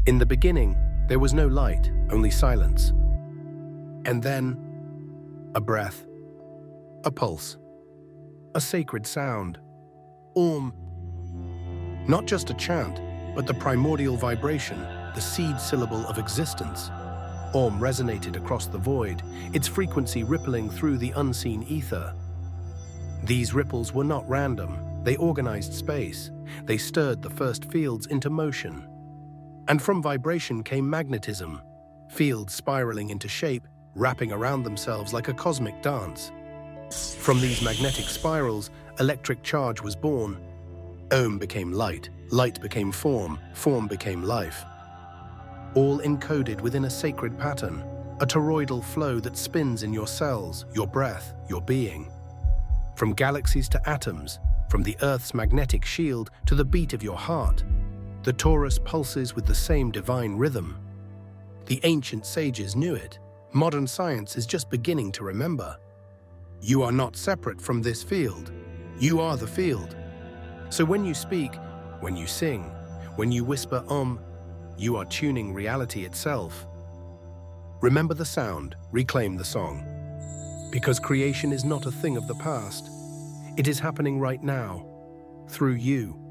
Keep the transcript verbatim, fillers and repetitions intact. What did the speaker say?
In the beginning, there was no light, only silence. And then, a breath, a pulse, a sacred sound. Om. Not just a chant, but the primordial vibration, the seed syllable of existence. Om resonated across the void, its frequency rippling through the unseen ether. These ripples were not random. They organized space. They stirred the first fields into motion. And from vibration came magnetism, fields spiraling into shape, wrapping around themselves like a cosmic dance. From these magnetic spirals, electric charge was born. Om became light, light became form, form became life. All encoded within a sacred pattern, a toroidal flow that spins in your cells, your breath, your being. From galaxies to atoms, from the Earth's magnetic shield to the beat of your heart, the torus pulses with the same divine rhythm. The ancient sages knew it. Modern science is just beginning to remember. You are not separate from this field. You are the field. So when you speak, when you sing, when you whisper Om, you are tuning reality itself. Remember the sound, reclaim the song. Because creation is not a thing of the past. It is happening right now, through you.